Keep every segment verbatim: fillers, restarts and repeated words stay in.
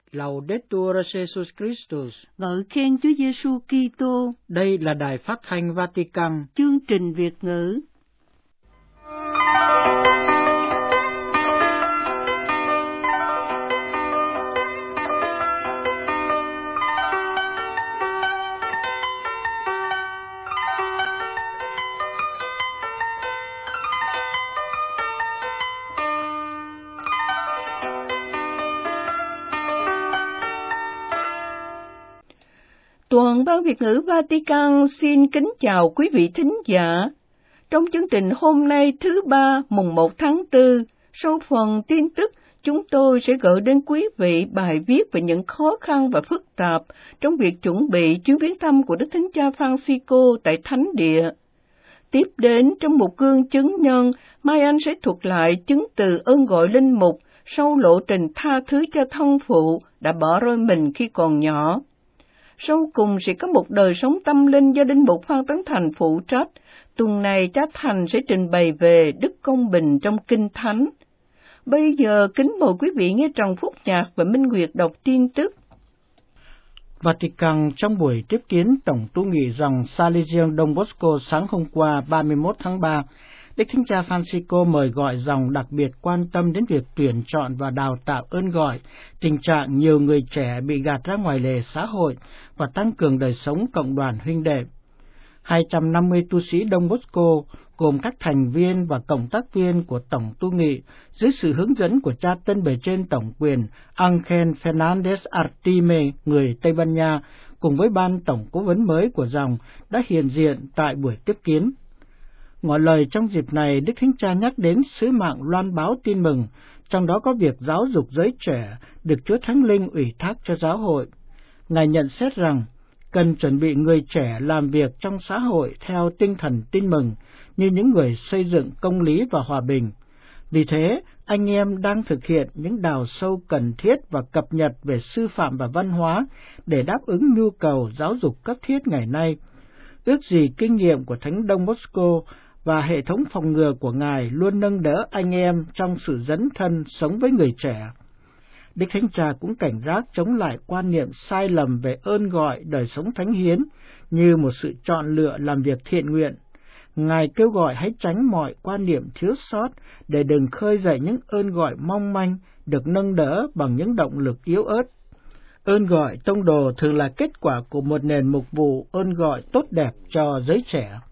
Laudetur Jesus Christus. Ngợi khen Chúa Giêsu Kitô. Đây là đài phát thanh Vatican. Chương trình Việt ngữ. Toàn ban Việt ngữ Vatican xin kính chào quý vị thính giả. Trong chương trình hôm nay thứ ba mùng một tháng tư, sau phần tin tức, chúng tôi sẽ gửi đến quý vị bài viết về những khó khăn và phức tạp trong việc chuẩn bị chuyến viếng thăm của Đức Thánh Cha Francisco tại Thánh Địa. Tiếp đến, trong một gương chứng nhân, Mai Anh sẽ thuật lại chứng từ ơn gọi linh mục sau lộ trình tha thứ cho thân phụ đã bỏ rơi mình khi còn nhỏ. Sau cùng sẽ có một đời sống tâm linh do linh mục Phan Tấn Thành phụ trách. Tuần này cha Thành sẽ trình bày về đức công bình trong Kinh Thánh. Bây giờ kính mời quý vị nghe Trần Phúc Nhạc và Minh Nguyệt đọc tin tức. Vatican trong buổi tiếp kiến Tổng tu nghị dòng Salesian Don Bosco sáng hôm qua ba mươi mốt tháng ba, Đức Thánh Cha Francisco mời gọi dòng đặc biệt quan tâm đến việc tuyển chọn và đào tạo ơn gọi, tình trạng nhiều người trẻ bị gạt ra ngoài lề xã hội và tăng cường đời sống cộng đoàn huynh đệ. hai trăm năm mươi tu sĩ Don Bosco, gồm các thành viên và cộng tác viên của Tổng tu nghị, dưới sự hướng dẫn của cha tân bề trên tổng quyền Ángel Fernández Artime, người Tây Ban Nha, cùng với ban tổng cố vấn mới của dòng, đã hiện diện tại buổi tiếp kiến. Ngỏ lời trong dịp này, Đức Thánh Cha nhắc đến sứ mạng loan báo tin mừng, trong đó có việc giáo dục giới trẻ được Chúa Thánh Linh ủy thác cho giáo hội. Ngài nhận xét rằng, cần chuẩn bị người trẻ làm việc trong xã hội theo tinh thần tin mừng, như những người xây dựng công lý và hòa bình. Vì thế, anh em đang thực hiện những đào sâu cần thiết và cập nhật về sư phạm và văn hóa để đáp ứng nhu cầu giáo dục cấp thiết ngày nay. Ước gì kinh nghiệm của Thánh Don Bosco và hệ thống phòng ngừa của Ngài luôn nâng đỡ anh em trong sự dấn thân sống với người trẻ. Đức Thánh Cha cũng cảnh giác chống lại quan niệm sai lầm về ơn gọi đời sống thánh hiến như một sự chọn lựa làm việc thiện nguyện. Ngài kêu gọi hãy tránh mọi quan niệm thiếu sót để đừng khơi dậy những ơn gọi mong manh được nâng đỡ bằng những động lực yếu ớt. Ơn gọi tông đồ thường là kết quả của một nền mục vụ ơn gọi tốt đẹp cho giới trẻ.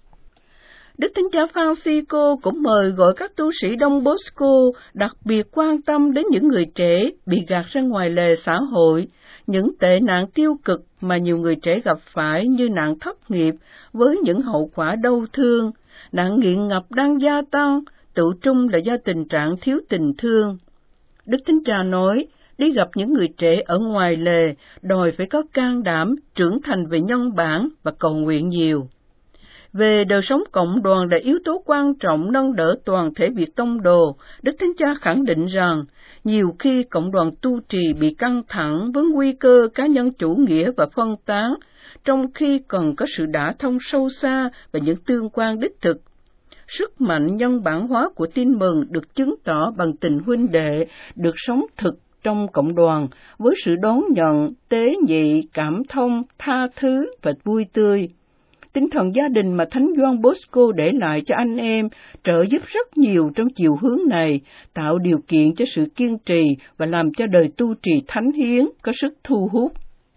Đức Thánh Cha Francisco cũng mời gọi các tu sĩ Don Bosco đặc biệt quan tâm đến những người trẻ bị gạt ra ngoài lề xã hội, những tệ nạn tiêu cực mà nhiều người trẻ gặp phải như nạn thất nghiệp với những hậu quả đau thương, nạn nghiện ngập đang gia tăng, tự trung là do tình trạng thiếu tình thương. Đức Thánh Cha nói, đi gặp những người trẻ ở ngoài lề, đòi phải có can đảm, trưởng thành về nhân bản và cầu nguyện nhiều. Về đời sống cộng đoàn là yếu tố quan trọng nâng đỡ toàn thể việc tông đồ, Đức Thánh Cha khẳng định rằng, nhiều khi cộng đoàn tu trì bị căng thẳng với nguy cơ cá nhân chủ nghĩa và phân tán, trong khi cần có sự đả thông sâu xa và những tương quan đích thực. Sức mạnh nhân bản hóa của tin mừng được chứng tỏ bằng tình huynh đệ, được sống thực trong cộng đoàn, với sự đón nhận, tế nhị, cảm thông, tha thứ và vui tươi. Tinh thần gia đình mà Thánh Gioan Bosco để lại cho anh em trợ giúp rất nhiều trong chiều hướng này, tạo điều kiện cho sự kiên trì và làm cho đời tu trì thánh hiến có sức thu hút.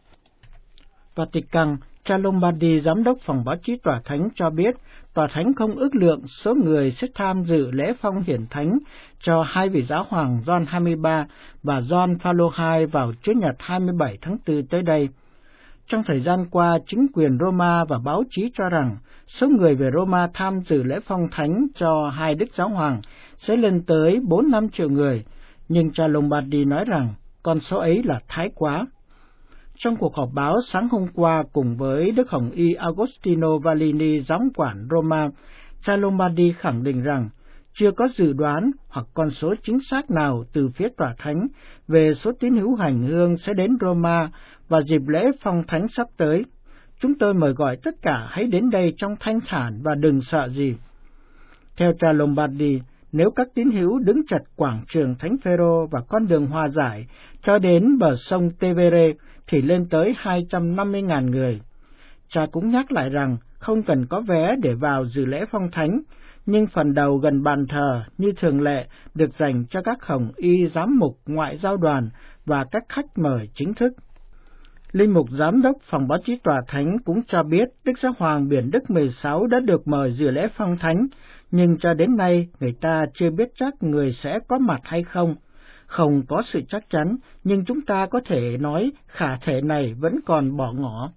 Vatican, cha Lombardi, giám đốc phòng báo chí Tòa Thánh cho biết, Tòa Thánh không ước lượng số người sẽ tham dự lễ phong hiển thánh cho hai vị giáo hoàng Gioan hai mươi ba và Gioan Phaolô hai vào Chủ nhật hai mươi bảy tháng tư tới đây. Trong thời gian qua, chính quyền Roma và báo chí cho rằng số người về Roma tham dự lễ phong thánh cho hai đức giáo hoàng sẽ lên tới bốn đến năm triệu người, nhưng cha Lombardi nói rằng con số ấy là thái quá. Trong cuộc họp báo sáng hôm qua cùng với Đức Hồng Y Agostino Vallini, giám quản Roma, cha Lombardi khẳng định rằng chưa có dự đoán hoặc con số chính xác nào từ phía Tòa Thánh về số tín hữu hành hương sẽ đến Roma vào dịp lễ phong thánh sắp tới. Chúng tôi mời gọi tất cả hãy đến đây trong thanh thản và đừng sợ gì. Theo cha Lombardi, nếu các tín hữu đứng chặt quảng trường Thánh Phêrô và con đường hòa giải cho đến bờ sông Tevere thì lên tới hai trăm năm mươi nghìn người. Cha cũng nhắc lại rằng không cần có vé để vào dự lễ phong thánh, nhưng phần đầu gần bàn thờ như thường lệ được dành cho các hồng y giám mục ngoại giao đoàn và các khách mời chính thức. Linh mục giám đốc phòng báo chí tòa thánh cũng cho biết Đức Giáo hoàng Biển Đức mười sáu đã được mời dự lễ phong thánh, nhưng cho đến nay người ta chưa biết chắc người sẽ có mặt hay không. Không có sự chắc chắn, nhưng chúng ta có thể nói khả thể này vẫn còn bỏ ngỏ.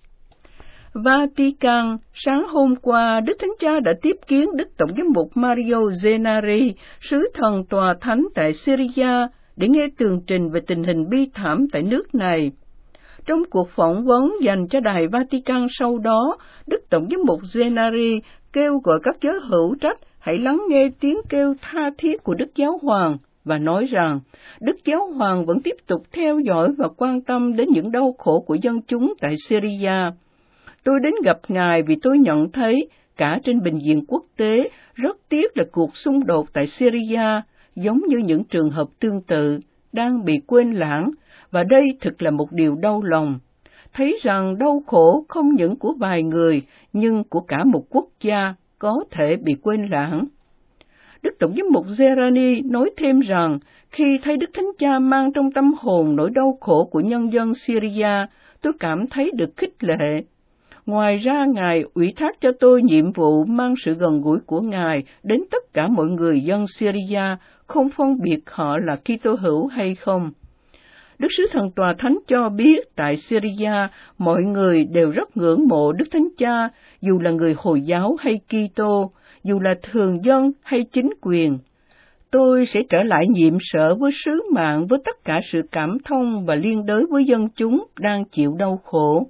Vatican, sáng hôm qua, Đức Thánh Cha đã tiếp kiến Đức Tổng giám mục Mario Zenari, sứ thần tòa thánh tại Syria, để nghe tường trình về tình hình bi thảm tại nước này. Trong cuộc phỏng vấn dành cho đài Vatican sau đó, Đức Tổng giám mục Zenari kêu gọi các giáo hữu trách hãy lắng nghe tiếng kêu tha thiết của Đức Giáo Hoàng và nói rằng Đức Giáo Hoàng vẫn tiếp tục theo dõi và quan tâm đến những đau khổ của dân chúng tại Syria. Tôi đến gặp Ngài vì tôi nhận thấy cả trên bình diện quốc tế rất tiếc là cuộc xung đột tại Syria, giống như những trường hợp tương tự, đang bị quên lãng, và đây thực là một điều đau lòng. Thấy rằng đau khổ không những của vài người, nhưng của cả một quốc gia có thể bị quên lãng. Đức Tổng giám mục Zenari nói thêm rằng, khi thấy Đức Thánh Cha mang trong tâm hồn nỗi đau khổ của nhân dân Syria, tôi cảm thấy được khích lệ. Ngoài ra, Ngài ủy thác cho tôi nhiệm vụ mang sự gần gũi của Ngài đến tất cả mọi người dân Syria, không phân biệt họ là Kitô hữu hay không. Đức Sứ Thần Tòa Thánh cho biết tại Syria, mọi người đều rất ngưỡng mộ Đức Thánh Cha, dù là người Hồi giáo hay Kitô, dù là thường dân hay chính quyền. Tôi sẽ trở lại nhiệm sở với sứ mạng với tất cả sự cảm thông và liên đới với dân chúng đang chịu đau khổ.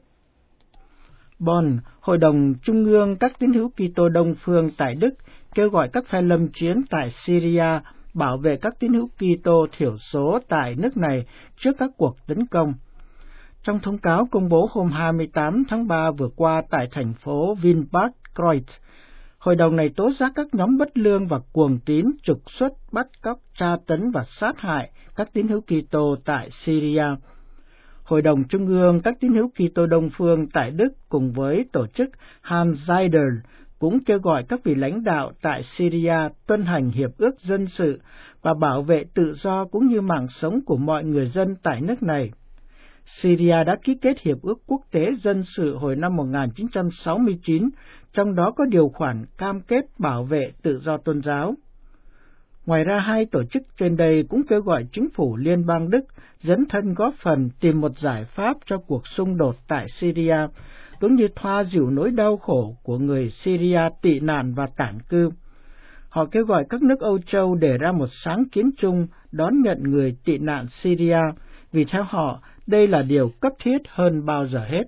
Bonn, Hội đồng Trung ương các tín hữu Kitô Đông phương tại Đức kêu gọi các phe lâm chiến tại Syria bảo vệ các tín hữu Kitô thiểu số tại nước này trước các cuộc tấn công. Trong thông cáo công bố hôm hai mươi tám tháng ba vừa qua tại thành phố Vinbad Kreuz, hội đồng này tố giác các nhóm bất lương và cuồng tín trục xuất, bắt cóc, tra tấn và sát hại các tín hữu Kitô tại Syria. Hội đồng Trung ương các tín hữu Kitô Đông phương tại Đức cùng với tổ chức Hans Zeider cũng kêu gọi các vị lãnh đạo tại Syria tuân hành hiệp ước dân sự và bảo vệ tự do cũng như mạng sống của mọi người dân tại nước này. Syria đã ký kết hiệp ước quốc tế dân sự hồi năm một nghìn chín trăm sáu mươi chín, trong đó có điều khoản cam kết bảo vệ tự do tôn giáo. Ngoài ra, hai tổ chức trên đây cũng kêu gọi chính phủ Liên bang Đức dấn thân góp phần tìm một giải pháp cho cuộc xung đột tại Syria, cũng như thoa dịu nỗi đau khổ của người Syria tị nạn và tản cư. Họ kêu gọi các nước Âu Châu đề ra một sáng kiến chung đón nhận người tị nạn Syria, vì theo họ đây là điều cấp thiết hơn bao giờ hết.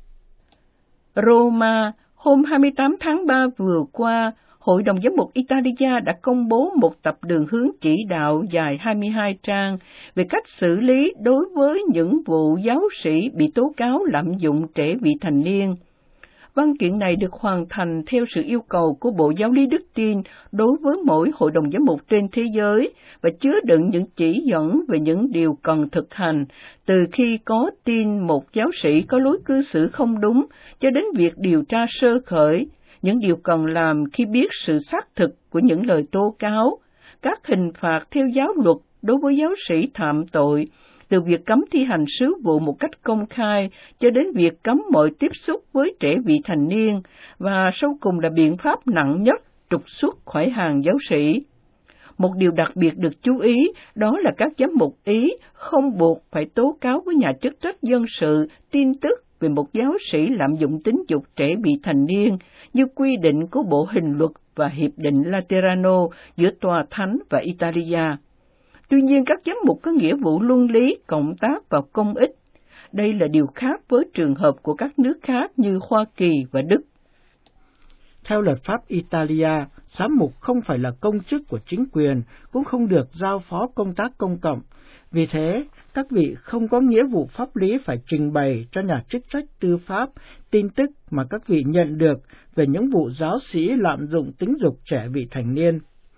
Roma, hôm hai mươi tám tháng ba vừa qua, Hội đồng Giám mục Italia đã công bố một tập đường hướng chỉ đạo dài hai mươi hai trang về cách xử lý đối với những vụ giáo sĩ bị tố cáo lạm dụng trẻ vị thành niên. Văn kiện này được hoàn thành theo sự yêu cầu của Bộ Giáo lý Đức Tin đối với mỗi hội đồng giám mục trên thế giới và chứa đựng những chỉ dẫn về những điều cần thực hành, từ khi có tin một giáo sĩ có lối cư xử không đúng cho đến việc điều tra sơ khởi, những điều cần làm khi biết sự xác thực của những lời tố cáo, các hình phạt theo giáo luật đối với giáo sĩ phạm tội, từ việc cấm thi hành sứ vụ một cách công khai cho đến việc cấm mọi tiếp xúc với trẻ vị thành niên, và sau cùng là biện pháp nặng nhất, trục xuất khỏi hàng giáo sĩ. Một điều đặc biệt được chú ý đó là các giám mục Ý không buộc phải tố cáo với nhà chức trách dân sự tin tức về một giáo sĩ lạm dụng tính dục trẻ vị thành niên, như quy định của Bộ Hình luật và Hiệp định Laterano giữa Tòa Thánh và Italia. Tuy nhiên, các giám mục có nghĩa vụ luân lý, cộng tác và công ích. Đây là điều khác với trường hợp của các nước khác như Hoa Kỳ và Đức. Theo luật pháp Italia, giám mục không phải là công chức của chính quyền, cũng không được giao phó công tác công cộng. Vì thế, các vị không có nghĩa vụ pháp lý phải trình bày cho nhà chức trách tư pháp tin tức mà các vị nhận được về những vụ giáo sĩ lạm dụng tính dục trẻ vị thành niên.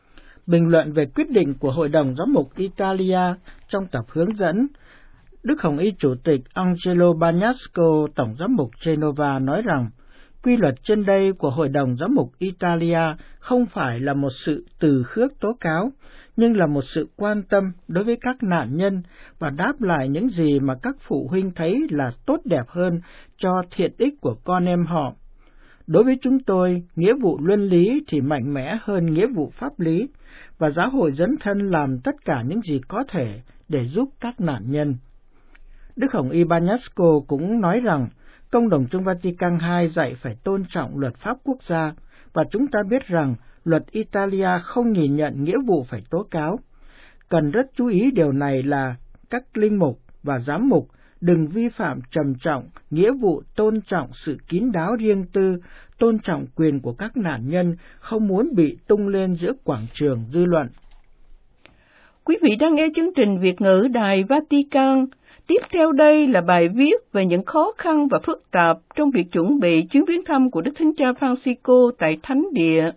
Bình luận về quyết định của Hội đồng Giám mục Italia trong tập hướng dẫn, Đức Hồng Y Chủ tịch Angelo Bagnasco, Tổng Giám mục Genova nói rằng, quy luật trên đây của Hội đồng Giám mục Italia không phải là một sự từ khước tố cáo, nhưng là một sự quan tâm đối với các nạn nhân và đáp lại những gì mà các phụ huynh thấy là tốt đẹp hơn cho thiện ích của con em họ. Đối với chúng tôi, nghĩa vụ luân lý thì mạnh mẽ hơn nghĩa vụ pháp lý, và giáo hội dấn thân làm tất cả những gì có thể để giúp các nạn nhân. Đức Hồng Y Bagnasco cũng nói rằng, Công đồng chung Vatican hai dạy phải tôn trọng luật pháp quốc gia, và chúng ta biết rằng luật Italia không nhìn nhận nghĩa vụ phải tố cáo. Cần rất chú ý điều này là các linh mục và giám mục đừng vi phạm trầm trọng nghĩa vụ tôn trọng sự kín đáo riêng tư, tôn trọng quyền của các nạn nhân, không muốn bị tung lên giữa quảng trường dư luận. Quý vị đang nghe chương trình Việt ngữ Đài Vatican. Tiếp theo đây là bài viết về những khó khăn và phức tạp trong việc chuẩn bị chuyến viếng thăm của Đức Thánh Cha Francisco tại Thánh Địa.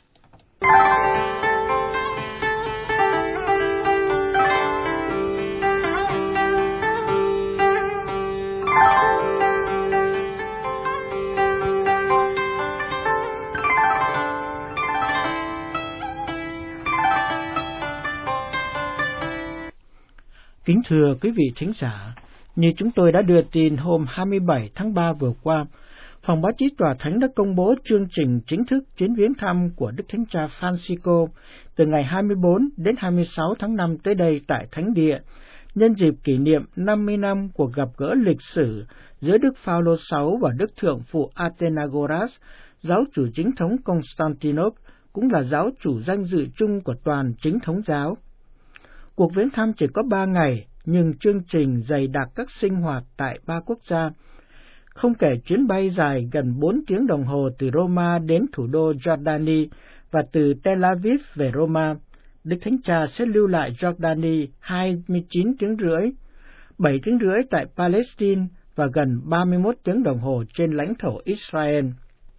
Kính thưa quý vị thính giả, như chúng tôi đã đưa tin hôm hai mươi bảy tháng ba vừa qua, Phòng báo chí Tòa Thánh đã công bố chương trình chính thức chuyến viếng thăm của Đức Thánh Cha Francisco từ ngày hai mươi bốn đến hai mươi sáu tháng năm tới đây tại Thánh Địa, nhân dịp kỷ niệm năm mươi năm cuộc gặp gỡ lịch sử giữa Đức Phaolô đệ sáu và Đức Thượng phụ Athenagoras, giáo chủ chính thống Constantinople, cũng là giáo chủ danh dự chung của toàn chính thống giáo. Cuộc viếng thăm chỉ có ba ngày, nhưng chương trình dày đặc các sinh hoạt tại ba quốc gia. Không kể chuyến bay dài gần bốn tiếng đồng hồ từ Roma đến thủ đô Giordani và từ Tel Aviv về Roma, Đức Thánh Cha sẽ lưu lại Giordani hai mươi chín tiếng rưỡi, bảy tiếng rưỡi tại Palestine và gần ba mươi mốt tiếng đồng hồ trên lãnh thổ Israel.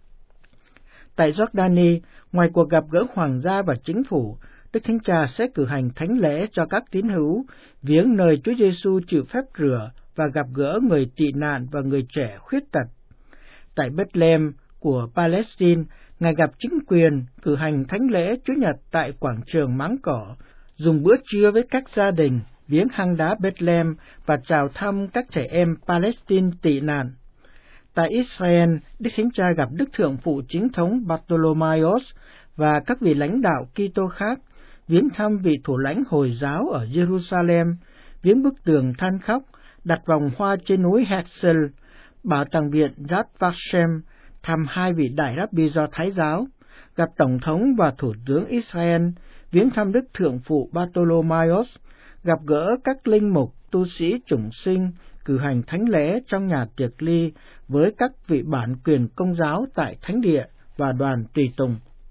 Tại Giordani, ngoài cuộc gặp gỡ hoàng gia và chính phủ, Đức Thánh Cha sẽ cử hành thánh lễ cho các tín hữu, viếng nơi Chúa Giêsu chịu phép rửa và gặp gỡ người tị nạn và người trẻ khuyết tật. Tại Bethlehem của Palestine, Ngài gặp chính quyền, cử hành thánh lễ Chúa Nhật tại quảng trường Máng Cỏ, dùng bữa trưa với các gia đình, viếng hang đá Bethlehem và chào thăm các trẻ em Palestine tị nạn. Tại Israel, Đức Thánh Cha gặp Đức Thượng phụ chính thống Bartholomeos và các vị lãnh đạo Kitô khác, viếng thăm vị thủ lãnh Hồi giáo ở Jerusalem, viếng bức tường than khóc, đặt vòng hoa trên núi Herzl, bảo tàng viện Yad Vashem, thăm hai vị đại rabbi do Thái giáo, gặp Tổng thống và Thủ tướng Israel, viếng thăm Đức Thượng phụ Bartholomeos, gặp gỡ các linh mục, tu sĩ chủng sinh, cử hành thánh lễ trong nhà tiệc ly với các vị bản quyền công giáo tại Thánh Địa và đoàn tùy tùng.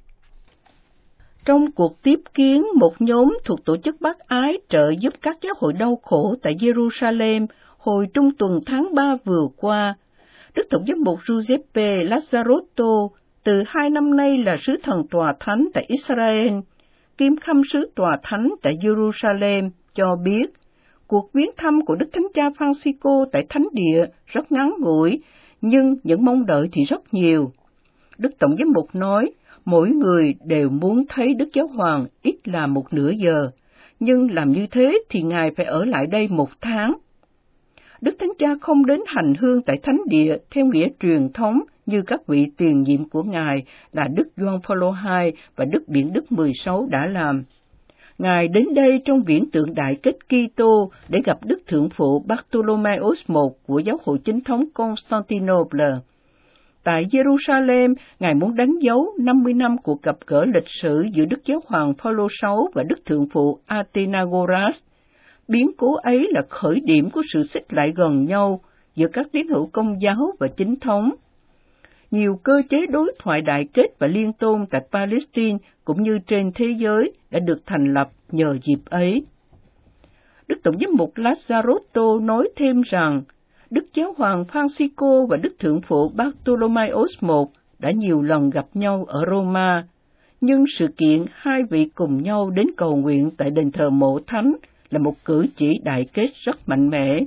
Trong cuộc tiếp kiến, một nhóm thuộc tổ chức bác ái trợ giúp các giáo hội đau khổ tại Jerusalem hồi trung tuần tháng ba vừa qua, Đức Tổng giám mục Giuseppe Lazzarotto, từ hai năm nay là sứ thần tòa thánh tại Israel, kiêm khâm sứ tòa thánh tại Jerusalem, cho biết cuộc viếng thăm của Đức Thánh Cha Francisco tại Thánh Địa rất ngắn ngủi, nhưng những mong đợi thì rất nhiều. Đức Tổng giám mục nói, mỗi người đều muốn thấy Đức Giáo Hoàng ít là một nửa giờ, nhưng làm như thế thì Ngài phải ở lại đây một tháng. Đức Thánh Cha không đến hành hương tại Thánh Địa theo nghĩa truyền thống như các vị tiền nhiệm của Ngài là Đức Gioan Phaolô đệ nhị và Đức Biển Đức mười sáu đã làm. Ngài đến đây trong viễn tượng đại kết Kitô để gặp Đức Thượng phụ Bartholomeos đệ nhất của giáo hội chính thống Constantinople. Tại Jerusalem, Ngài muốn đánh dấu năm mươi năm cuộc gặp gỡ lịch sử giữa Đức Giáo hoàng Phaolô đệ sáu và Đức Thượng phụ Athenagoras. Biến cố ấy là khởi điểm của sự xích lại gần nhau giữa các tín hữu Công giáo và chính thống. Nhiều cơ chế đối thoại đại kết và liên tôn tại Palestine cũng như trên thế giới đã được thành lập nhờ dịp ấy. Đức Tổng giám mục Lazzarotto nói thêm rằng, Đức Giáo hoàng Francisco và Đức Thượng phụ Bartholomeos đệ nhất đã nhiều lần gặp nhau ở Roma, nhưng sự kiện hai vị cùng nhau đến cầu nguyện tại đền thờ Mộ Thánh là một cử chỉ đại kết rất mạnh mẽ.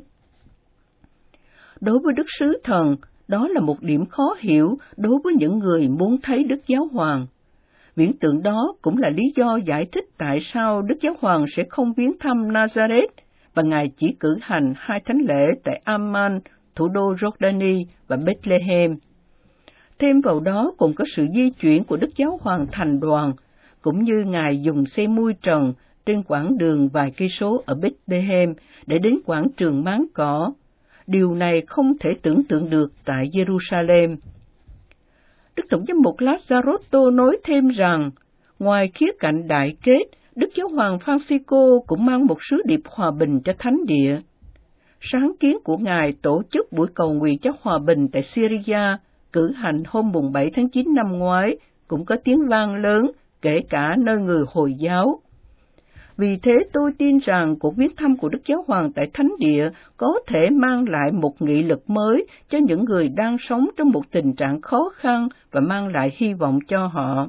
Đối với Đức Sứ Thần, đó là một điểm khó hiểu đối với những người muốn thấy Đức Giáo Hoàng. Viễn tượng đó cũng là lý do giải thích tại sao Đức Giáo Hoàng sẽ không viếng thăm Nazareth và Ngài chỉ cử hành hai thánh lễ tại Amman, thủ đô Jordani và Bethlehem. Thêm vào đó cũng có sự di chuyển của Đức Giáo Hoàng thành đoàn, cũng như Ngài dùng xe mui trần trên quãng đường vài cây số ở Bethlehem để đến quảng trường Máng Cỏ. Điều này không thể tưởng tượng được tại Jerusalem. Đức Tổng giám mục Lazzarotto nói thêm rằng, ngoài khía cạnh đại kết, Đức Giáo hoàng Francisco cũng mang một sứ điệp hòa bình cho thánh địa. Sáng kiến của Ngài tổ chức buổi cầu nguyện cho hòa bình tại Syria, cử hành hôm mùng bảy tháng chín năm ngoái, cũng có tiếng vang lớn, kể cả nơi người Hồi giáo. Vì thế tôi tin rằng cuộc viếng thăm của Đức Giáo hoàng tại thánh địa có thể mang lại một nghị lực mới cho những người đang sống trong một tình trạng khó khăn và mang lại hy vọng cho họ.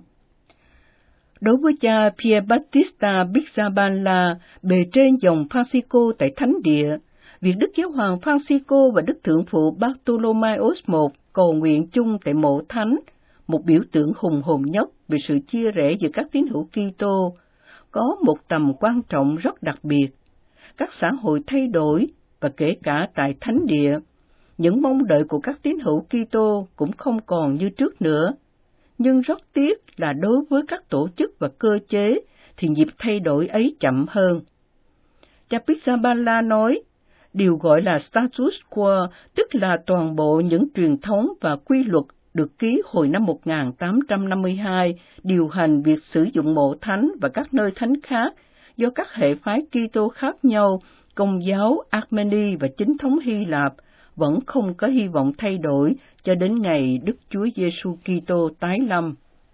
Đối với cha Pier Battista Pizzaballa, bề trên dòng Francisco tại thánh địa, việc Đức Giáo hoàng Francisco và Đức Thượng phụ Bartholomeus đệ nhị cầu nguyện chung tại Mộ Thánh, một biểu tượng hùng hồn nhất về sự chia rẽ giữa các tín hữu Kitô, có một tầm quan trọng rất đặc biệt. Các xã hội thay đổi, và kể cả tại thánh địa, những mong đợi của các tín hữu Kitô cũng không còn như trước nữa. Nhưng rất tiếc là đối với các tổ chức và cơ chế, thì nhịp thay đổi ấy chậm hơn. Cha Pizzaballa nói, điều gọi là status quo, tức là toàn bộ những truyền thống và quy luật được ký hồi năm một nghìn tám trăm năm mươi hai, điều hành việc sử dụng Mộ Thánh và các nơi thánh khác do các hệ phái Kitô khác nhau, Công giáo, Armeni và chính thống Hy Lạp, vẫn không có hy vọng thay đổi cho đến ngày Đức Chúa Giêsu Kitô tái lâm.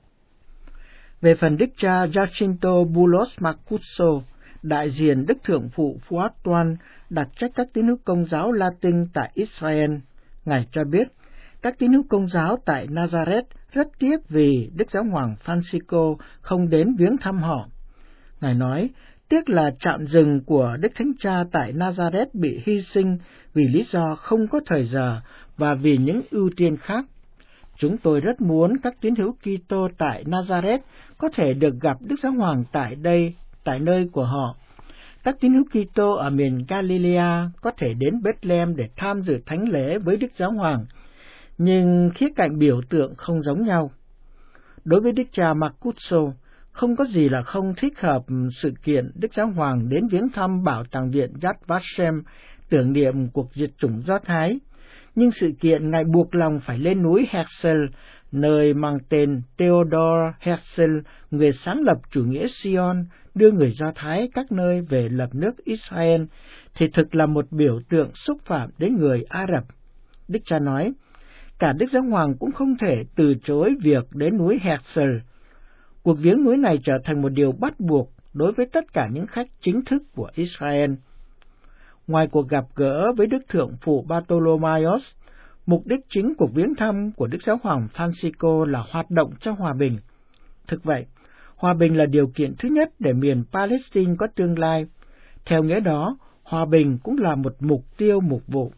Về phần Đức cha Jacinto Bulos Marcuso, đại diện Đức Thượng phụ Fuad Toan đặt trách các tín hữu Công giáo Latin tại Israel, Ngài cho biết, các tín hữu Công giáo tại Nazareth rất tiếc vì Đức Giáo hoàng Francisco không đến viếng thăm họ. Ngài nói, tiếc là trạm dừng của Đức Thánh Cha tại Nazareth bị hy sinh vì lý do không có thời giờ và vì những ưu tiên khác. Chúng tôi rất muốn các tín hữu Kitô tại Nazareth có thể được gặp Đức Giáo hoàng tại đây, tại nơi của họ. Các tín hữu Kitô ở miền Galilee có thể đến Bethlehem để tham dự thánh lễ với Đức Giáo hoàng, nhưng khía cạnh biểu tượng không giống nhau. Đối với Đức cha Marcuso, không có gì là không thích hợp sự kiện Đức Giáo hoàng đến viếng thăm Bảo tàng viện Yad Vashem tưởng niệm cuộc diệt chủng Do Thái, nhưng sự kiện Ngài buộc lòng phải lên núi Herzl, nơi mang tên Theodor Herzl, người sáng lập chủ nghĩa Zion, đưa người Do Thái các nơi về lập nước Israel, thì thực là một biểu tượng xúc phạm đến người Ả Rập. Đức cha nói, cả Đức Giáo hoàng cũng không thể từ chối việc đến núi Herzl. Cuộc viếng núi này trở thành một điều bắt buộc đối với tất cả những khách chính thức của Israel. Ngoài cuộc gặp gỡ với Đức Thượng phụ Bartholomeus, mục đích chính của viếng thăm của Đức Giáo hoàng Francisco là hoạt động cho hòa bình. Thực vậy, hòa bình là điều kiện thứ nhất để miền Palestine có tương lai. Theo nghĩa đó, hòa bình cũng là một mục tiêu mục vụ.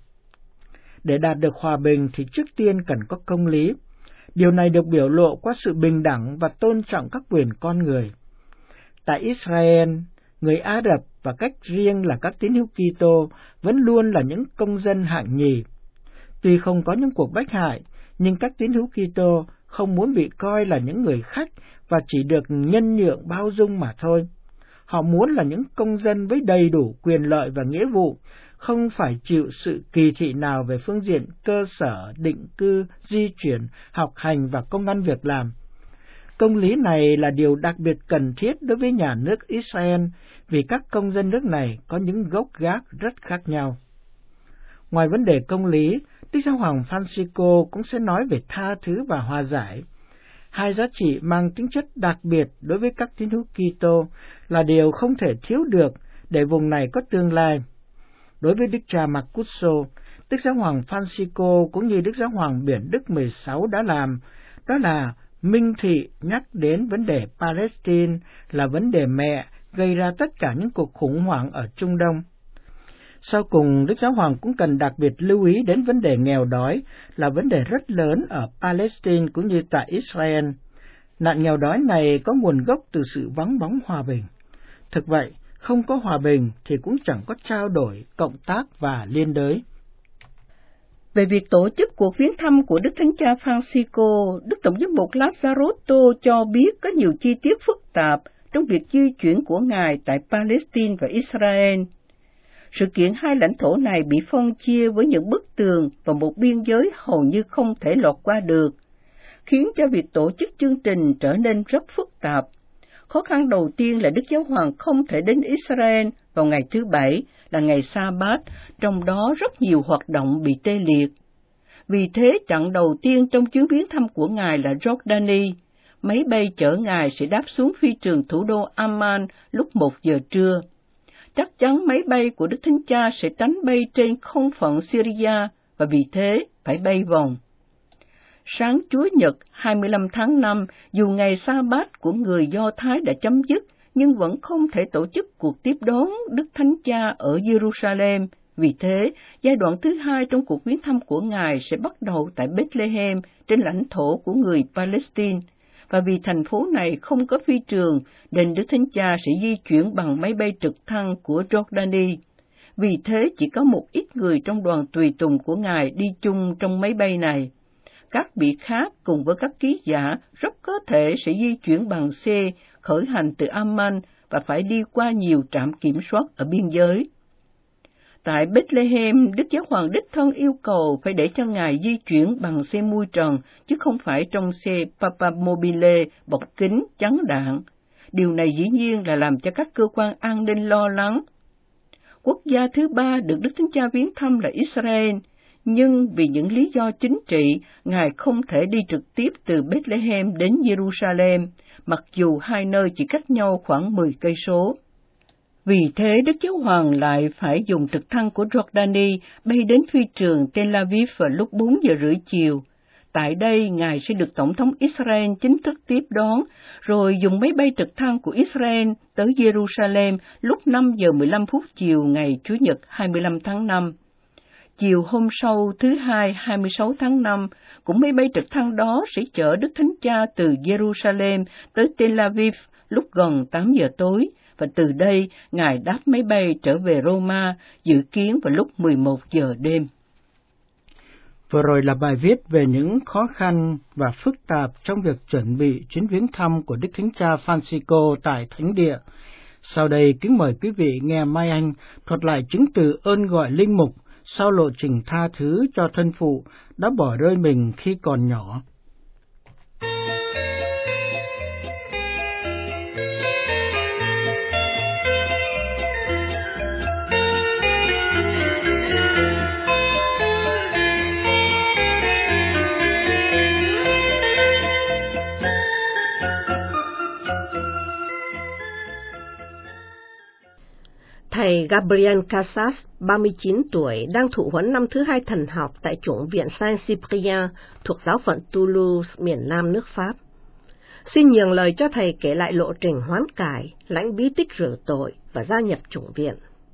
Để đạt được hòa bình thì trước tiên cần có công lý. Điều này được biểu lộ qua sự bình đẳng và tôn trọng các quyền con người. Tại Israel, người Ả Rập và cách riêng là các tín hữu Kitô vẫn luôn là những công dân hạng nhì. Tuy không có những cuộc bách hại, nhưng các tín hữu Kitô không muốn bị coi là những người khách và chỉ được nhân nhượng bao dung mà thôi. Họ muốn là những công dân với đầy đủ quyền lợi và nghĩa vụ, không phải chịu sự kỳ thị nào về phương diện cơ sở, định cư, di chuyển, học hành và công ăn việc làm. Công lý này là điều đặc biệt cần thiết đối với nhà nước Israel vì các công dân nước này có những gốc gác rất khác nhau. Ngoài vấn đề công lý, Đức Giáo hoàng Francisco cũng sẽ nói về tha thứ và hòa giải. Hai giá trị mang tính chất đặc biệt đối với các tín hữu Kitô là điều không thể thiếu được để vùng này có tương lai. Đối với Đức cha Marcuso, Đức Giáo hoàng Francisco cũng như Đức Giáo hoàng Biển Đức mười sáu đã làm, đó là minh thị nhắc đến vấn đề Palestine là vấn đề mẹ gây ra tất cả những cuộc khủng hoảng ở Trung Đông. Sau cùng, Đức Giáo Hoàng cũng cần đặc biệt lưu ý đến vấn đề nghèo đói là vấn đề rất lớn ở Palestine cũng như tại Israel. Nạn nghèo đói này có nguồn gốc từ sự vắng bóng hòa bình. Thực vậy, không có hòa bình thì cũng chẳng có trao đổi, cộng tác và liên đới. Về việc tổ chức cuộc viếng thăm của Đức Thánh Cha Francisco, Đức Tổng giám mục Lazzarotto cho biết có nhiều chi tiết phức tạp trong việc di chuyển của Ngài tại Palestine và Israel. Sự kiện hai lãnh thổ này bị phân chia với những bức tường và một biên giới hầu như không thể lọt qua được, khiến cho việc tổ chức chương trình trở nên rất phức tạp. Khó khăn đầu tiên là Đức Giáo Hoàng không thể đến Israel vào ngày thứ Bảy, là ngày Sa-bát, trong đó rất nhiều hoạt động bị tê liệt. Vì thế, chặng đầu tiên trong chuyến viếng thăm của Ngài là Jordani. Máy bay chở Ngài sẽ đáp xuống phi trường thủ đô Amman lúc một giờ trưa. Chắc chắn máy bay của Đức Thánh Cha sẽ tránh bay trên không phận Syria và vì thế phải bay vòng. Sáng Chúa Nhật hai mươi lăm tháng năm, dù ngày Sa-bát của người Do Thái đã chấm dứt, nhưng vẫn không thể tổ chức cuộc tiếp đón Đức Thánh Cha ở Jerusalem. Vì thế, giai đoạn thứ hai trong cuộc viếng thăm của Ngài sẽ bắt đầu tại Bethlehem trên lãnh thổ của người Palestine. Và vì thành phố này không có phi trường, nên Đức Thánh Cha sẽ di chuyển bằng máy bay trực thăng của Jordani. Vì thế, chỉ có một ít người trong đoàn tùy tùng của Ngài đi chung trong máy bay này. Các vị khác cùng với các ký giả rất có thể sẽ di chuyển bằng xe khởi hành từ Amman và phải đi qua nhiều trạm kiểm soát ở biên giới. Tại Bethlehem, Đức Giáo Hoàng đích thân yêu cầu phải để cho Ngài di chuyển bằng xe mui trần, chứ không phải trong xe Papamobile bọc kính chắn đạn. Điều này dĩ nhiên là làm cho các cơ quan an ninh lo lắng. Quốc gia thứ ba được Đức Thánh Cha viếng thăm là Israel, nhưng vì những lý do chính trị, Ngài không thể đi trực tiếp từ Bethlehem đến Jerusalem, mặc dù hai nơi chỉ cách nhau khoảng mười cây số. Vì thế, Đức Giáo Hoàng lại phải dùng trực thăng của Jordani bay đến phi trường Tel Aviv vào lúc bốn giờ rưỡi chiều. Tại đây, Ngài sẽ được Tổng thống Israel chính thức tiếp đón, rồi dùng máy bay trực thăng của Israel tới Jerusalem lúc năm giờ mười lăm phút chiều ngày Chủ nhật hai mươi lăm tháng năm. Chiều hôm sau thứ Hai hai mươi sáu tháng năm, cũng máy bay trực thăng đó sẽ chở Đức Thánh Cha từ Jerusalem tới Tel Aviv lúc gần tám giờ tối, và từ đây Ngài đáp máy bay trở về Roma, dự kiến vào lúc mười một giờ đêm. Vừa rồi là bài viết về những khó khăn và phức tạp trong việc chuẩn bị chuyến viếng thăm của Đức Thánh Cha Francisco tại Thánh Địa. Sau đây, kính mời quý vị nghe Mai Anh thuật lại chứng từ ơn gọi linh mục sau lộ trình tha thứ cho thân phụ đã bỏ rơi mình khi còn nhỏ. Thầy Gabriel Casas, ba mươi chín tuổi, đang thụ huấn năm thứ hai thần học tại chủng viện Saint-Cyprien thuộc giáo phận Toulouse, miền Nam nước Pháp. Xin nhường lời cho thầy kể lại lộ trình hoán cải, lãnh bí tích rửa tội và gia nhập chủng viện.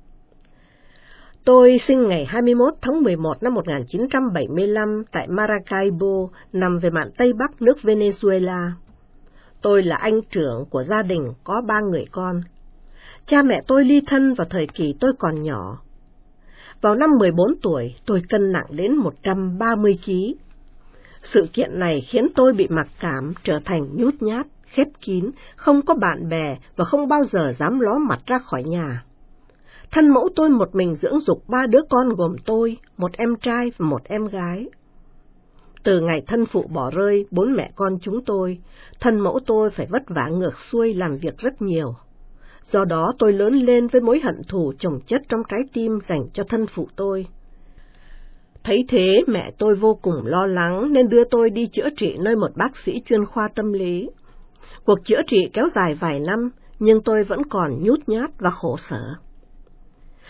Tôi sinh ngày hai mươi mốt tháng mười một năm một nghìn chín trăm bảy mươi lăm tại Maracaibo, nằm về mạn Tây Bắc nước Venezuela. Tôi là anh trưởng của gia đình có ba người con. Cha mẹ tôi ly thân vào thời kỳ tôi còn nhỏ. Vào năm mười bốn tuổi, tôi cân nặng đến một trăm ba mươi ki lô gam. Sự kiện này khiến tôi bị mặc cảm, trở thành nhút nhát, khép kín, không có bạn bè và không bao giờ dám ló mặt ra khỏi nhà. Thân mẫu tôi một mình dưỡng dục ba đứa con gồm tôi, một em trai và một em gái. Từ ngày thân phụ bỏ rơi bốn mẹ con chúng tôi, thân mẫu tôi phải vất vả ngược xuôi làm việc rất nhiều. Do đó tôi lớn lên với mối hận thù chồng chất trong trái tim dành cho thân phụ tôi. Thấy thế, mẹ tôi vô cùng lo lắng nên đưa tôi đi chữa trị nơi một bác sĩ chuyên khoa tâm lý. Cuộc chữa trị kéo dài vài năm, nhưng tôi vẫn còn nhút nhát và khổ sở.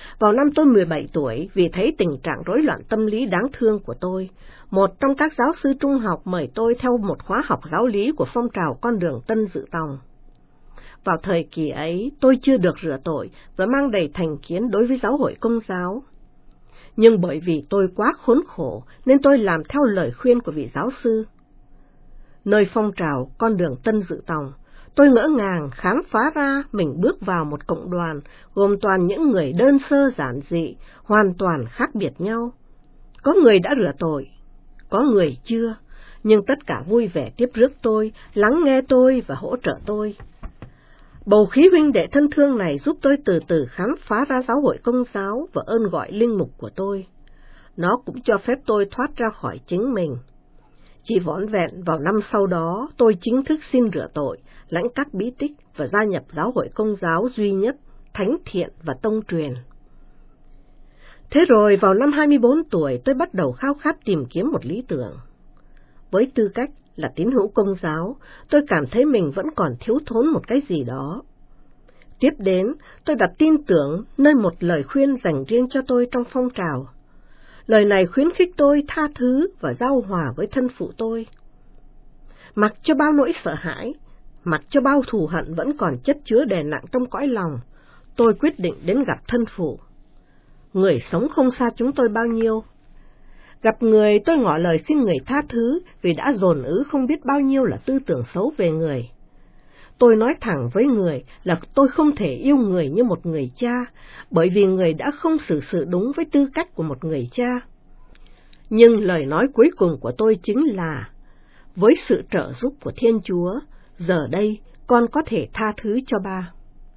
Vào năm tôi mười bảy tuổi, vì thấy tình trạng rối loạn tâm lý đáng thương của tôi, một trong các giáo sư trung học mời tôi theo một khóa học giáo lý của phong trào Con đường Tân Dự Tòng. Vào thời kỳ ấy, tôi chưa được rửa tội và mang đầy thành kiến đối với giáo hội Công giáo. Nhưng bởi vì tôi quá khốn khổ nên tôi làm theo lời khuyên của vị giáo sư. Nơi phong trào Con đường Tân Dự Tòng, tôi ngỡ ngàng khám phá ra mình bước vào một cộng đoàn gồm toàn những người đơn sơ giản dị, hoàn toàn khác biệt nhau. Có người đã rửa tội, có người chưa, nhưng tất cả vui vẻ tiếp rước tôi, lắng nghe tôi và hỗ trợ tôi. Bầu khí huynh đệ thân thương này giúp tôi từ từ khám phá ra giáo hội Công giáo và ơn gọi linh mục của tôi. Nó cũng cho phép tôi thoát ra khỏi chính mình. Chỉ vỏn vẹn vào năm sau đó, tôi chính thức xin rửa tội, lãnh các bí tích và gia nhập giáo hội Công giáo duy nhất, thánh thiện và tông truyền. Thế rồi vào năm hai mươi bốn tuổi, tôi bắt đầu khao khát tìm kiếm một lý tưởng. Với tư cách là tín hữu Công giáo, tôi cảm thấy mình vẫn còn thiếu thốn một cái gì đó. Tiếp đến, tôi đặt tin tưởng nơi một lời khuyên dành riêng cho tôi trong phong trào. Lời này khuyến khích tôi tha thứ và giao hòa với thân phụ tôi. Mặc cho bao nỗi sợ hãi, mặc cho bao thù hận vẫn còn chất chứa đè nặng trong cõi lòng, tôi quyết định đến gặp thân phụ. Người sống không xa chúng tôi bao nhiêu. Gặp người, tôi ngỏ lời xin người tha thứ vì đã dồn ứ không biết bao nhiêu là tư tưởng xấu về người. Tôi nói thẳng với người là tôi không thể yêu người như một người cha, bởi vì người đã không xử sự đúng với tư cách của một người cha. Nhưng lời nói cuối cùng của tôi chính là, với sự trợ giúp của Thiên Chúa, giờ đây con có thể tha thứ cho ba.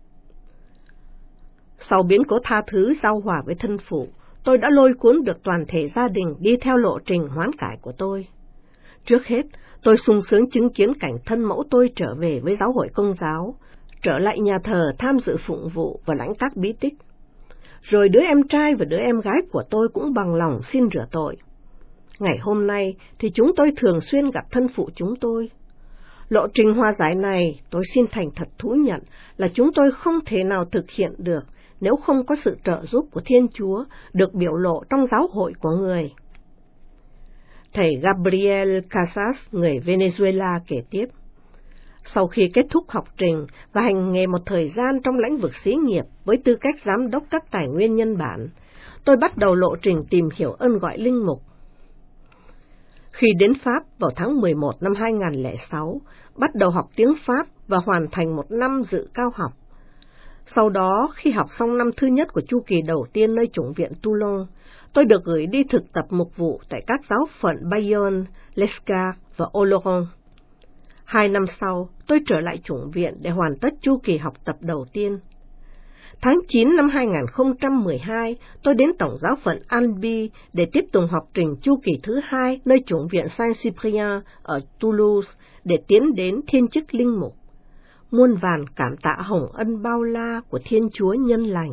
Sau biến cố tha thứ giao hòa với thân phụ, tôi đã lôi cuốn được toàn thể gia đình đi theo lộ trình hoán cải của tôi. Trước hết, tôi sung sướng chứng kiến cảnh thân mẫu tôi trở về với giáo hội Công giáo, trở lại nhà thờ tham dự phụng vụ và lãnh các bí tích. Rồi đứa em trai và đứa em gái của tôi cũng bằng lòng xin rửa tội. Ngày hôm nay thì chúng tôi thường xuyên gặp thân phụ chúng tôi. Lộ trình hòa giải này, tôi xin thành thật thú nhận là chúng tôi không thể nào thực hiện được nếu không có sự trợ giúp của Thiên Chúa được biểu lộ trong giáo hội của người. Thầy Gabriel Casas, người Venezuela kể tiếp, sau khi kết thúc học trình và hành nghề một thời gian trong lĩnh vực xí nghiệp với tư cách giám đốc các tài nguyên nhân bản, tôi bắt đầu lộ trình tìm hiểu ơn gọi linh mục. Khi đến Pháp vào tháng mười một năm hai nghìn không trăm lẻ sáu, bắt đầu học tiếng Pháp và hoàn thành một năm dự cao học. Sau đó, khi học xong năm thứ nhất của chu kỳ đầu tiên nơi chủng viện Toulon, tôi được gửi đi thực tập mục vụ tại các giáo phận Bayonne, Lescar và Oloron. Hai năm sau, tôi trở lại chủng viện để hoàn tất chu kỳ học tập đầu tiên. Tháng chín năm hai nghìn không trăm mười hai, tôi đến tổng giáo phận Albi để tiếp tục học trình chu kỳ thứ hai nơi chủng viện Saint-Cyprien ở Toulouse để tiến đến thiên chức linh mục. Muôn vàn cảm tạ hồng ân bao la của Thiên Chúa nhân lành.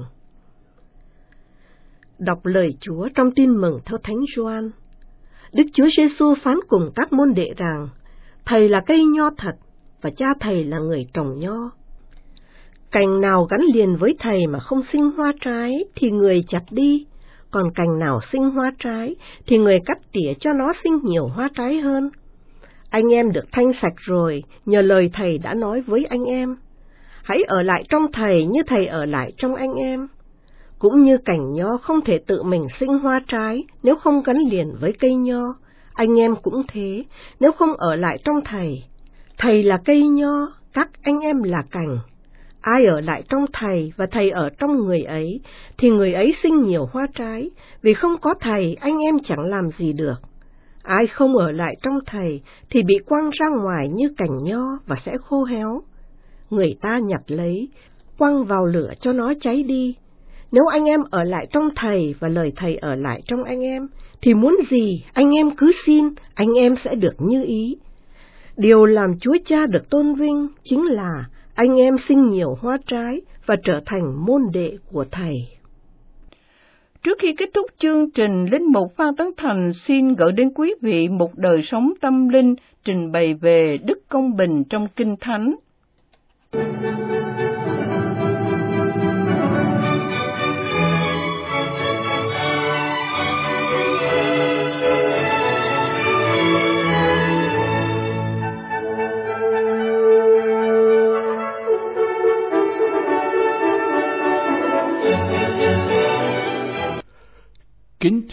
Đọc lời Chúa trong Tin mừng theo Thánh Gioan. Đức Chúa Giêsu phán cùng các môn đệ rằng, Thầy là cây nho thật, và cha Thầy là người trồng nho. Cành nào gắn liền với Thầy mà không sinh hoa trái, thì người chặt đi, còn cành nào sinh hoa trái, thì người cắt tỉa cho nó sinh nhiều hoa trái hơn. Anh em được thanh sạch rồi, nhờ lời Thầy đã nói với anh em. Hãy ở lại trong Thầy như Thầy ở lại trong anh em. Cũng như cành nho không thể tự mình sinh hoa trái nếu không gắn liền với cây nho, anh em cũng thế, nếu không ở lại trong Thầy. Thầy là cây nho, các anh em là cành. Ai ở lại trong Thầy và Thầy ở trong người ấy, thì người ấy sinh nhiều hoa trái, vì không có Thầy anh em chẳng làm gì được. Ai không ở lại trong Thầy thì bị quăng ra ngoài như cành nho và sẽ khô héo. Người ta nhặt lấy, quăng vào lửa cho nó cháy đi. Nếu anh em ở lại trong Thầy và lời Thầy ở lại trong anh em, thì muốn gì anh em cứ xin, anh em sẽ được như ý. Điều làm Chúa Cha được tôn vinh chính là anh em sinh nhiều hoa trái và trở thành môn đệ của Thầy. Trước khi kết thúc chương trình, Linh mục Phan Tấn Thành xin gửi đến quý vị một đời sống tâm linh trình bày về đức công bình trong Kinh Thánh.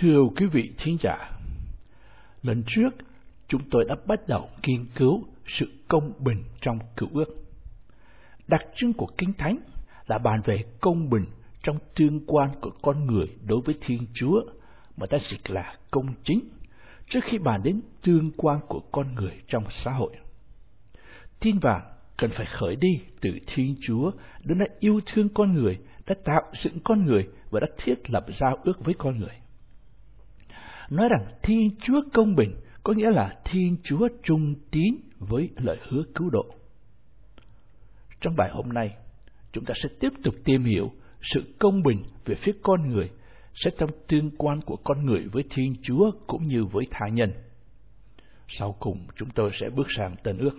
Thưa quý vị thính giả, lần trước chúng tôi đã bắt đầu nghiên cứu sự công bình trong Cựu Ước. Đặc trưng của Kinh Thánh là bàn về công bình trong tương quan của con người đối với Thiên Chúa, mà ta dịch là công chính, trước khi bàn đến tương quan của con người trong xã hội. Tin vàng cần phải khởi đi từ Thiên Chúa, Đấng đã yêu thương con người, đã tạo dựng con người và đã thiết lập giao ước với con người. Nói rằng Thiên Chúa công bình có nghĩa là Thiên Chúa trung tín với lời hứa cứu độ. Trong bài hôm nay, chúng ta sẽ tiếp tục tìm hiểu sự công bình về phía con người sẽ trong tương quan của con người với Thiên Chúa cũng như với tha nhân. Sau cùng, chúng tôi sẽ bước sang Tân Ước.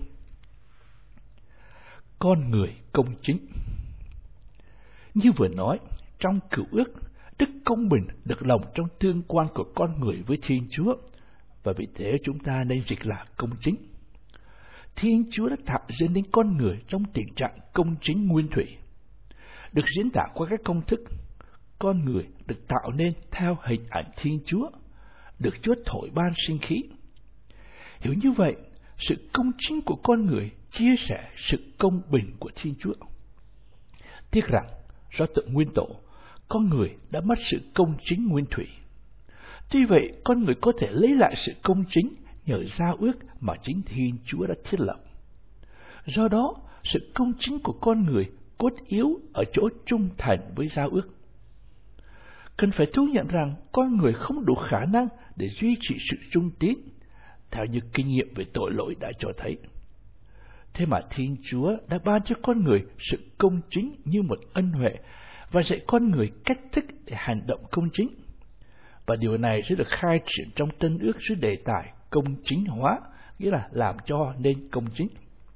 Con người công chính. Như vừa nói, trong Cựu Ước, đức công bình được lồng trong tương quan của con người với Thiên Chúa, và vì thế chúng ta nên dịch là công chính. Thiên Chúa đã tạo dựng nên con người trong tình trạng công chính nguyên thủy. Được diễn tả qua các công thức, con người được tạo nên theo hình ảnh Thiên Chúa, được Chúa thổi ban sinh khí. Hiểu như vậy, sự công chính của con người chia sẻ sự công bình của Thiên Chúa. Tiếc rằng, do tự nguyên tổ, con người đã mất sự công chính nguyên thủy. Tuy vậy, con người có thể lấy lại sự công chính nhờ giao ước mà chính Thiên Chúa đã thiết lập. Do đó, sự công chính của con người cốt yếu ở chỗ trung thành với giao ước. Cần phải thú nhận rằng con người không đủ khả năng để duy trì sự trung tín, theo như kinh nghiệm về tội lỗi đã cho thấy. Thế mà Thiên Chúa đã ban cho con người sự công chính như một ân huệ và dạy con người cách thức để hành động công chính. Và điều này sẽ được khai triển trong Tân Ước dưới đề tài công chính hóa, nghĩa là làm cho nên công chính.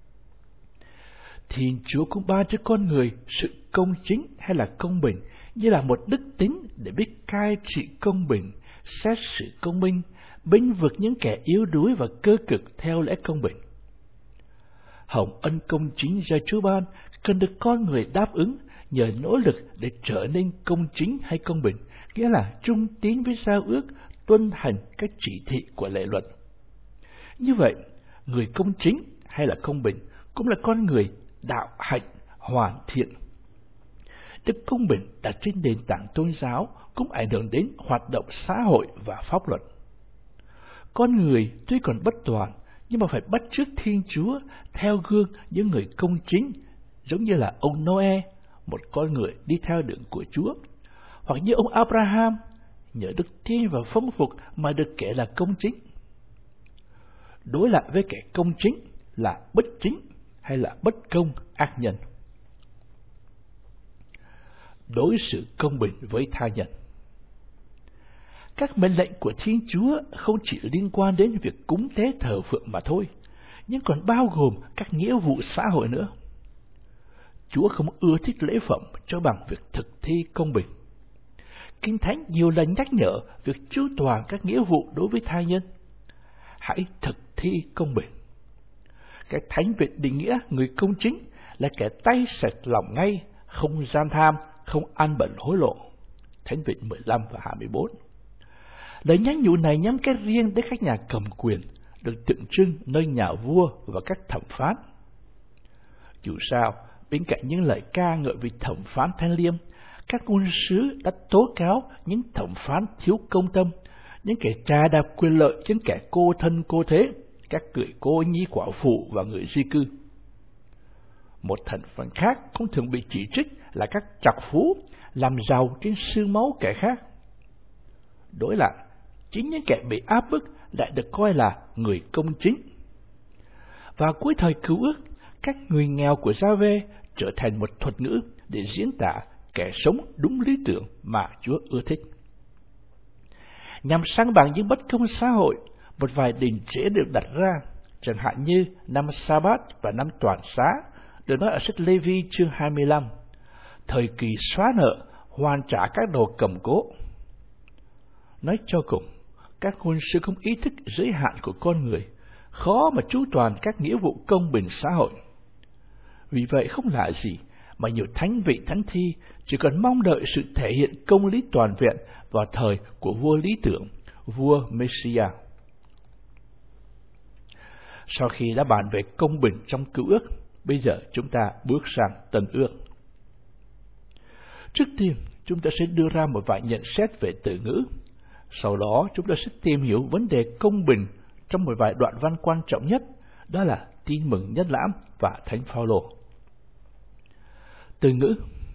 Thiên Chúa cũng ban cho con người sự công chính hay là công bình như là một đức tính để biết cai trị công bình, xét xử công minh, bênh vực những kẻ yếu đuối và cơ cực theo lẽ công bình. Hồng ân công chính do Chúa ban cần được con người đáp ứng nhờ nỗ lực để trở nên công chính hay công bình, nghĩa là trung tín với giao ước, tuân hành các chỉ thị của lệ luật. Như vậy, người công chính hay là công bình cũng là con người đạo hạnh hoàn thiện. Đức công bình đặt trên nền tảng tôn giáo cũng ảnh hưởng đến hoạt động xã hội và pháp luật. Con người tuy còn bất toàn, nhưng mà phải bắt chước Thiên Chúa theo gương những người công chính, giống như là ông Noe, một con người đi theo đường của Chúa, hoặc như ông Abraham, nhờ đức tin và phong phục mà được kể là công chính. Đối lại với kẻ công chính là bất chính hay là bất công, ác nhân. Đối xử công bình với tha nhân. Các mệnh lệnh của Thiên Chúa không chỉ liên quan đến việc cúng tế thờ phượng mà thôi, nhưng còn bao gồm các nghĩa vụ xã hội nữa. Chúa không ưa thích lễ phẩm cho bằng việc thực thi công bình. Kinh Thánh nhiều lần nhắc nhở việc chu toàn các nghĩa vụ đối với tha nhân. Hãy thực thi công bình. Cái Thánh Viện định nghĩa người công chính là kẻ tay sạch lòng ngay, không gian tham, không ăn bẩn hối lộ. Thánh Viện mười lăm và hai mươi bốn. Lời nhắn nhủ này nhắm cái riêng đến các nhà cầm quyền, được tượng trưng nơi nhà vua và các thẩm phán. Dù sao, bên cạnh những lời ca ngợi vị thẩm phán thanh liêm, các ngôn sứ đã tố cáo những thẩm phán thiếu công tâm, những kẻ trà đạp quyền lợi trên kẻ cô thân cô thế, các người cô nhi quả phụ và người di cư. Một thành phần khác cũng thường bị chỉ trích là các trọc phú làm giàu trên xương máu kẻ khác. Đối lại, chính những kẻ bị áp bức lại được coi là người công chính. Và cuối thời Cựu Ước, các người nghèo của Gia-vê trở thành một thuật ngữ để diễn tả kẻ sống đúng lý tưởng mà Chúa ưa thích. Nhằm sang bằng những bất công xã hội, một vài định chế được đặt ra, chẳng hạn như năm Sa-bát và năm Toàn xá, được nói ở sách Lê-vi chương hai mươi lăm, thời kỳ xóa nợ, hoàn trả các đồ cầm cố. Nói cho cùng, các ngôn sư không ý thức giới hạn của con người, khó mà chu toàn các nghĩa vụ công bình xã hội. Vì vậy không lạ gì mà nhiều thánh vị thánh thi chỉ còn mong đợi sự thể hiện công lý toàn vẹn vào thời của vua lý tưởng, vua Messiah. Sau khi đã bàn về công bình trong Cựu Ước, bây giờ chúng ta bước sang Tân Ước. Trước tiên, chúng ta sẽ đưa ra một vài nhận xét về từ ngữ. Sau đó, chúng ta sẽ tìm hiểu vấn đề công bình trong một vài đoạn văn quan trọng nhất, đó là Tin mừng Nhất Lãm và Thánh Phaolô. Từ ngữ.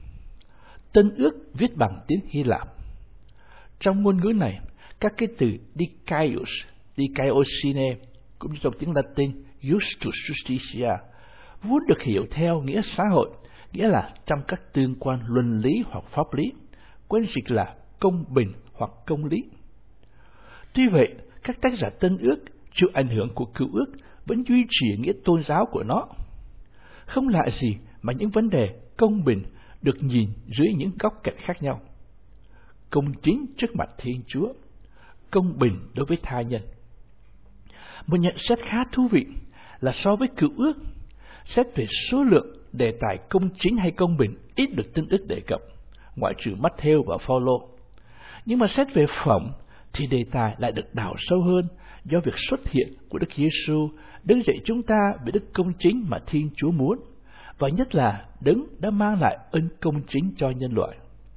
Tân Ước viết bằng tiếng Hy Lạp. Trong ngôn ngữ này, các cái từ dikaios, dikaiosine, cũng như trong tiếng Latin justus justitia, vốn được hiểu theo nghĩa xã hội, nghĩa là trong các tương quan luân lý hoặc pháp lý, quen dịch là công bình hoặc công lý. Tuy vậy, các tác giả Tân Ước chịu ảnh hưởng của Cựu Ước vẫn duy trì nghĩa tôn giáo của nó. Không lạ gì mà những vấn đề công bình được nhìn dưới những góc cạnh khác nhau. Công chính trước mặt Thiên Chúa, công bình đối với tha nhân. Một nhận xét khá thú vị là so với Cựu Ước, xét về số lượng đề tài công chính hay công bình ít được Tân Ước đề cập, ngoại trừ Matthew và Phaolô. Nhưng mà xét về phẩm thì đề tài lại được đào sâu hơn do việc xuất hiện của Đức Giêsu đứng dạy chúng ta về đức công chính mà Thiên Chúa muốn, và nhất là Đấng đã mang lại ơn công chính cho nhân loại.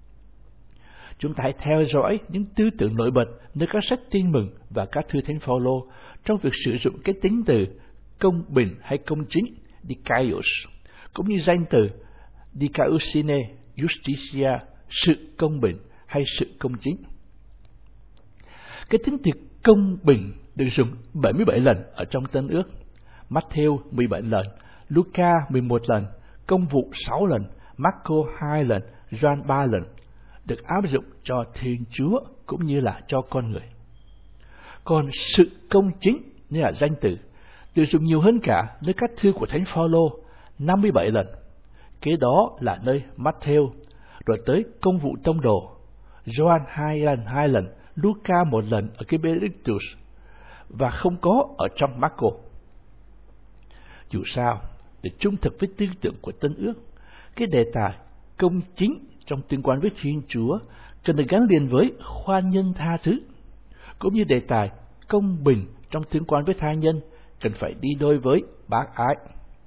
Chúng ta hãy theo dõi những tư tưởng nổi bật nơi các sách Tin mừng và các thư Thánh Phaolô trong việc sử dụng cái tính từ công bình hay công chính, dikaios, cũng như danh từ dikaiosine, justitia, sự công bình hay sự công chính. Cái tính từ công bình được dùng bảy mươi bảy lần ở trong Tân Ước, Matthew mười bảy lần, Luca mười một lần, Công vụ sáu lần, Marco hai lần, Gioan ba lần, được áp dụng cho Thiên Chúa cũng như là cho con người. Còn sự công chính như là danh từ được dùng nhiều hơn cả nơi các thư của Thánh Phaolô năm mươi bảy lần. Kế đó là nơi Matthew, rồi tới Công vụ tông đồ, Gioan hai lần hai lần, Luca một lần ở cái Benedictus, và không có ở trong Marco. Dù sao, để trung thực với tư tưởng của Tân Ước, cái đề tài công chính trong tương quan với Thiên Chúa cần được gắn liền với khoan nhân tha thứ, cũng như đề tài công bình trong tương quan với tha nhân cần phải đi đôi với bác ái.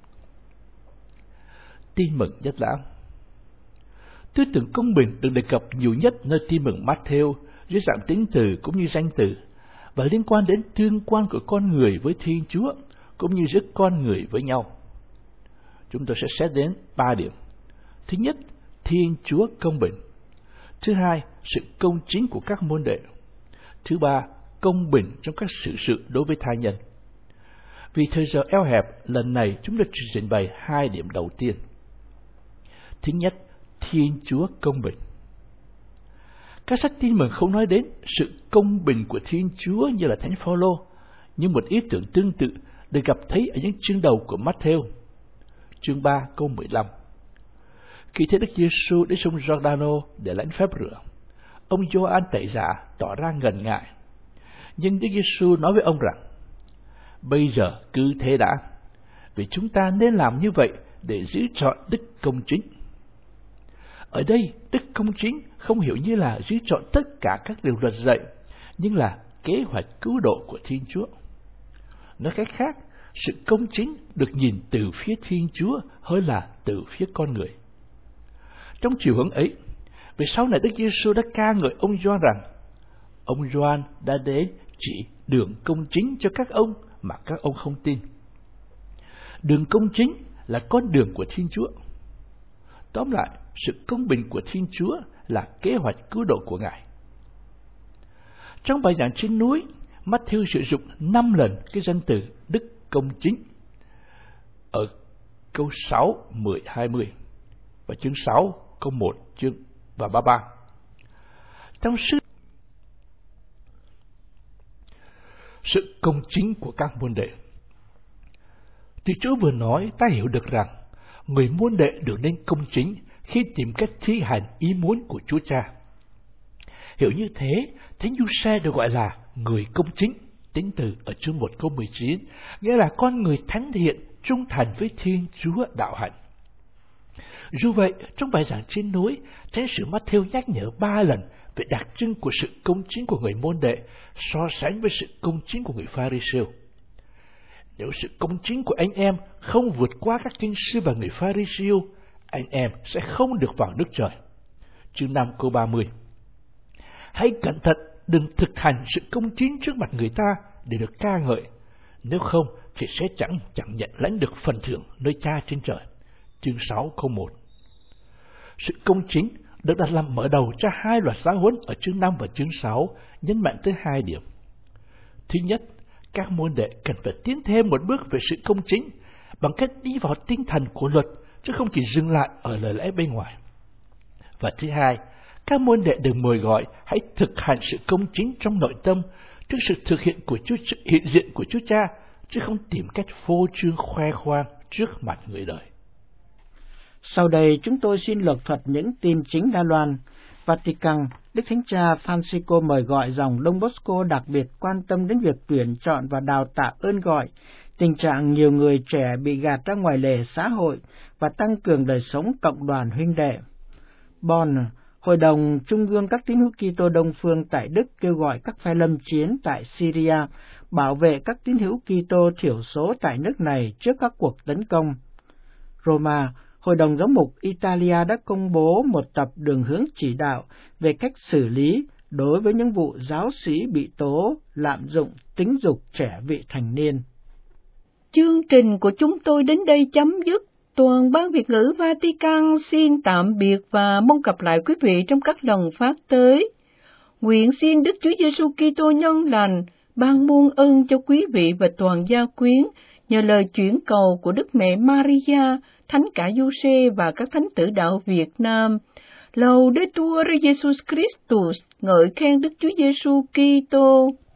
Tin mừng Nhất Lãm. Tư tưởng công bình được đề cập nhiều nhất nơi Tin mừng Matthew dưới dạng tính từ cũng như danh từ, và liên quan đến tương quan của con người với Thiên Chúa cũng như giữa con người với nhau. Chúng tôi sẽ xét đến ba điểm. Thứ nhất, Thiên Chúa công bình. Thứ hai, sự công chính của các môn đệ. Thứ ba, công bình trong các sự sự đối với tha nhân. Vì thời giờ eo hẹp, lần này chúng ta chỉ trình bày hai điểm đầu tiên. Thứ nhất, Thiên Chúa công bình. Các sách Tin mừng không nói đến sự công bình của Thiên Chúa như là Thánh Phaolô, nhưng một ý tưởng tương tự được gặp thấy ở những chương đầu của Matthew. Chương ba câu mười lăm. Khi thấy Đức Giêsu đến sông Giordano để lãnh phép rửa, ông Gioan tẩy giả tỏ ra ngần ngại. Nhưng Đức Giêsu nói với ông rằng: bây giờ cứ thế đã, vì chúng ta nên làm như vậy để giữ trọn đức công chính. Ở đây, đức công chính không hiểu như là giữ trọn tất cả các điều luật dạy, nhưng là kế hoạch cứu độ của Thiên Chúa. Nói cách khác, sự công chính được nhìn từ phía Thiên Chúa hơn là từ phía con người. Trong chiều hướng ấy, về sau này Đức Giêsu đã ca ngợi ông Gioan rằng: ông Gioan đã đến chỉ đường công chính cho các ông mà các ông không tin. Đường công chính là con đường của Thiên Chúa. Tóm lại, sự công bình của Thiên Chúa là kế hoạch cứu độ của Ngài. Trong bài giảng trên núi, Matthew sử dụng năm lần cái danh từ đức công chính ở câu sáu, mười, hai mươi và chương sáu, câu một, chương và ba mươi ba. Trong sự sự công chính của các môn đệ, thì Chúa vừa nói ta hiểu được rằng người môn đệ được nên công chính khi tìm cách thi hành ý muốn của Chúa Cha. Hiểu như thế, Thánh Giuse được gọi là người công chính, tính từ ở chương một câu mười chín, nghĩa là con người thánh thiện, trung thành với Thiên Chúa đạo hạnh. Dù vậy, trong bài giảng trên núi, Thánh sử Matthew nhắc nhở ba lần về đặc trưng của sự công chính của người môn đệ so sánh với sự công chính của người Pha-ri-siêu. Nếu sự công chính của anh em không vượt qua các kinh sư và người Pha-ri-siêu, anh em sẽ không được vào nước trời. Chương năm câu ba mươi. Hãy cẩn thận, đừng thực hành sự công chính trước mặt người ta để được ca ngợi, nếu không thì sẽ chẳng chẳng nhận lãnh được phần thưởng nơi Cha trên trời. Chương sáu câu một. Sự công chính được đặt làm mở đầu cho hai loạt giáo huấn ở chương năm và chương sáu, nhấn mạnh tới hai điểm. Thứ nhất, các môn đệ cần phải tiến thêm một bước về sự công chính bằng cách đi vào tinh thần của luật, chứ không chỉ dừng lại ở lời lẽ bên ngoài. Và thứ hai, các môn đệ được mời gọi hãy thực hành sự công chính trong nội tâm trước sự thực hiện của Chúa, sự hiện diện của Chúa Cha, chứ không tìm cách phô trương khoe khoang trước mặt người đời. Sau đây chúng tôi xin lược thuật những tin chính Đài Loan. Vatican, Đức Thánh Cha Francisco mời gọi dòng Don Bosco đặc biệt quan tâm đến việc tuyển chọn và đào tạo ơn gọi, tình trạng nhiều người trẻ bị gạt ra ngoài lề xã hội và tăng cường đời sống cộng đoàn huynh đệ. Bonn, Hội đồng Trung ương các tín hữu Kitô Đông phương tại Đức kêu gọi các phe lâm chiến tại Syria bảo vệ các tín hữu Kitô thiểu số tại nước này trước các cuộc tấn công. Roma, Hội đồng Giám mục Italia đã công bố một tập đường hướng chỉ đạo về cách xử lý đối với những vụ giáo sĩ bị tố lạm dụng tính dục trẻ vị thành niên. Chương trình của chúng tôi đến đây chấm dứt. Toàn ban Việt ngữ Vatican xin tạm biệt và mong gặp lại quý vị trong các lần phát tới. Nguyện xin Đức Chúa Giêsu Kitô nhân lành ban muôn ơn cho quý vị và toàn gia quyến nhờ lời chuyển cầu của Đức Mẹ Maria, Thánh cả Giuse và các thánh tử đạo Việt Nam. Laudetur Jesus Christus, ngợi khen Đức Chúa Giêsu Kitô.